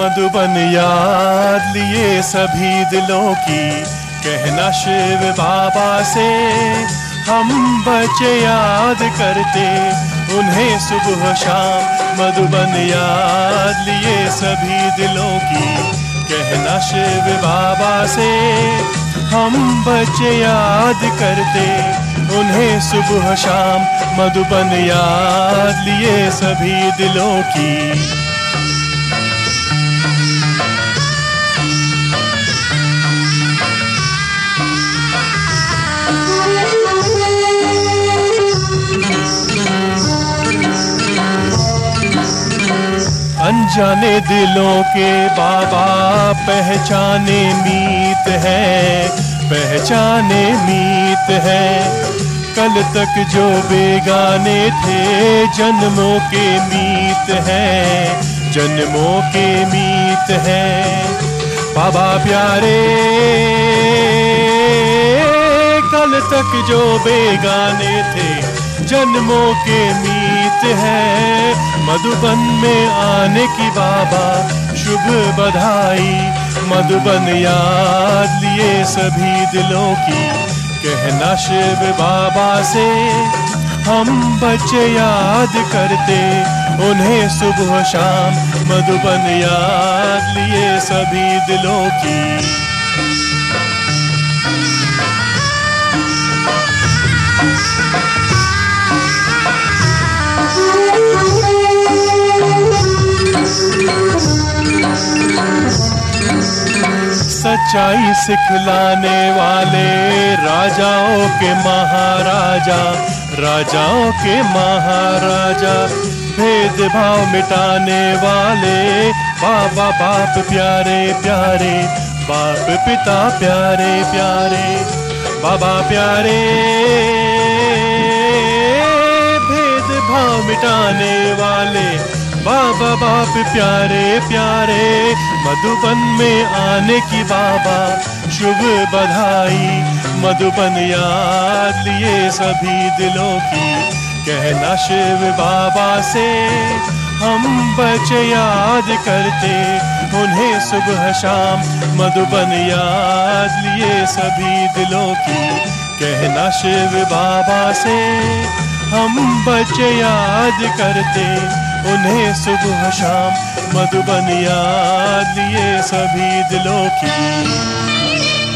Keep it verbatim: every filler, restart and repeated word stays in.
मधुबन याद लिए सभी दिलों की, कहना शिव बाबा से हम बच्चे याद करते उन्हें सुबह शाम। मधुबन याद लिए सभी दिलों की, कहना शिव बाबा से हम बच्चे याद करते उन्हें सुबह शाम। मधुबन याद लिए सभी दिलों की। अनजाने दिलों के बाबा पहचाने मीत है, पहचाने मीत है। कल तक जो बेगाने थे जन्मों के मीत है, जन्मों के मीत है। बाबा प्यारे कल तक जो बेगाने थे जन्मों के मीत है। मधुबन में आने की बाबा शुभ बधाई। मधुबन याद लिए सभी दिलों की, कहना शिव बाबा से हम बच्चे याद करते उन्हें सुबह शाम। मधुबन याद लिए सभी दिलों की। सच्चाई सिखलाने वाले राजाओं के महाराजा, राजाओं के महाराजा। भेदभाव मिटाने वाले बाबा बाप प्यारे प्यारे, बाप पिता प्यारे प्यारे। बाबा प्यारे भेदभाव मिटाने वाले बाबा बाप प्यारे प्यारे। मधुबन में आने की बाबा शुभ बधाई। मधुबन याद लिए सभी दिलों की, कहना शिव बाबा से हम बच्चे याद करते उन्हें सुबह शाम। मधुबन याद लिए सभी दिलों की, कहना शिव बाबा से हम बच्चे याद करते उन्हें सुबह शाम। मधुबन याद लिए सभी दिलों की।